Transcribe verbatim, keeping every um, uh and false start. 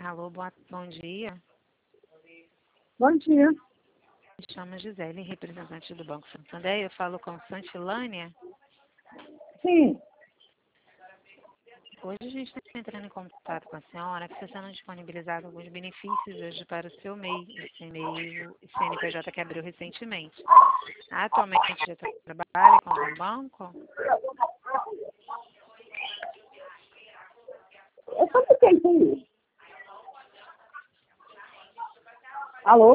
Alô, boa, bom dia. Bom dia. Me chamo Gisele, representante do Banco Santander. Eu falo com Santilânia. Sim. Hoje a gente está entrando em contato com a senhora, que está sendo disponibilizado alguns benefícios hoje para o seu M E I, esse M E I, o C N P J que abriu recentemente. Atualmente já trabalha com algum banco? Eu só não entendi. Alô?